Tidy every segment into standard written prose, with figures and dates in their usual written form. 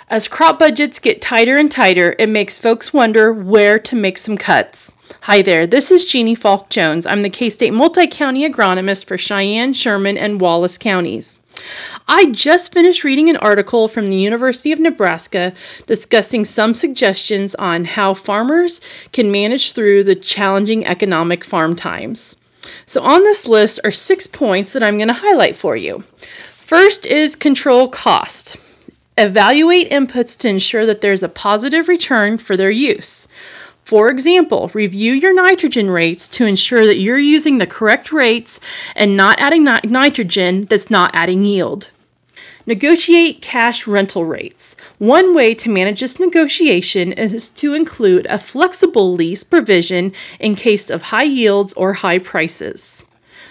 As crop budgets get tighter and tighter, it makes folks wonder where to make some cuts. Hi there, this is Jeannie Falk Jones. I'm the K-State multi-county agronomist for Cheyenne, Sherman, and Wallace counties. I just finished reading an article from the University of Nebraska discussing some suggestions on how farmers can manage through the challenging economic farm times. So on this list are 6 points that I'm going to highlight for you. First is control cost. Evaluate inputs to ensure that there's a positive return for their use. For example, review your nitrogen rates to ensure that you're using the correct rates and not adding nitrogen that's not adding yield. Negotiate cash rental rates. One way to manage this negotiation is to include a flexible lease provision in case of high yields or high prices.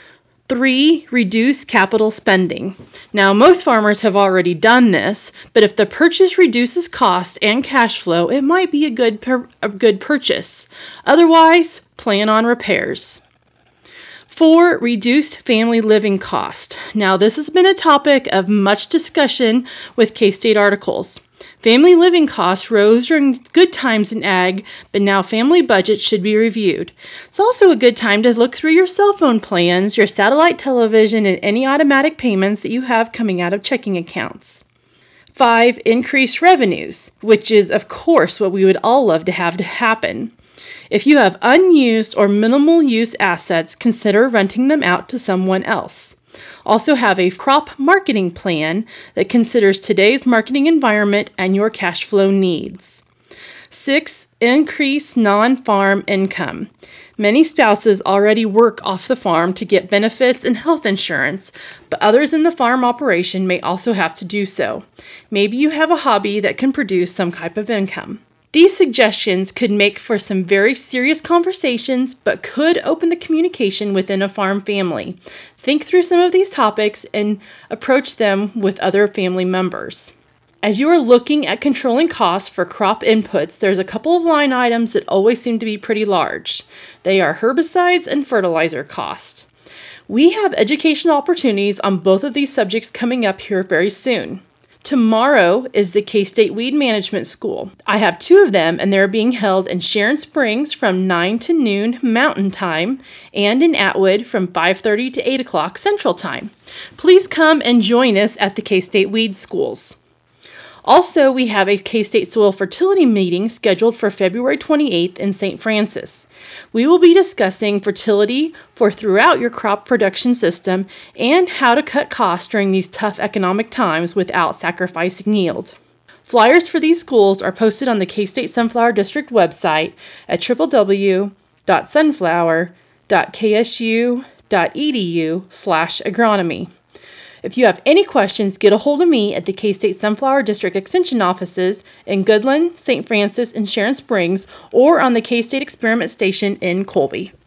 3. Reduce capital spending. Now, most farmers have already done this, but if the purchase reduces cost and cash flow, it might be a good purchase. Otherwise, plan on repairs. 4. Reduced family living cost. Now, this has been a topic of much discussion with K-State articles. Family living costs rose during good times in ag, but now family budgets should be reviewed. It's also a good time to look through your cell phone plans, your satellite television, and any automatic payments that you have coming out of checking accounts. 5. Increased revenues, which is, of course, what we would all love to have to happen. If you have unused or minimal use assets, consider renting them out to someone else. Also have a crop marketing plan that considers today's marketing environment and your cash flow needs. 6. Increase non-farm income. Many spouses already work off the farm to get benefits and health insurance, but others in the farm operation may also have to do so. Maybe you have a hobby that can produce some type of income. These suggestions could make for some very serious conversations, but could open the communication within a farm family. Think through some of these topics and approach them with other family members. As you are looking at controlling costs for crop inputs, there's a couple of line items that always seem to be pretty large. They are herbicides and fertilizer cost. We have educational opportunities on both of these subjects coming up here very soon. Tomorrow is the K-State Weed Management School. I have 2 of them, and they're being held in Sharon Springs from 9 to noon Mountain Time and in Atwood from 5:30 to 8 o'clock Central Time. Please come and join us at the K-State Weed Schools. Also, we have a K-State Soil Fertility meeting scheduled for February 28th in St. Francis. We will be discussing fertility for throughout your crop production system and how to cut costs during these tough economic times without sacrificing yield. Flyers for these schools are posted on the K-State Sunflower District website at www.sunflower.ksu.edu/agronomy. If you have any questions, get a hold of me at the K-State Sunflower District Extension offices in Goodland, St. Francis, and Sharon Springs, or on the K-State Experiment Station in Colby.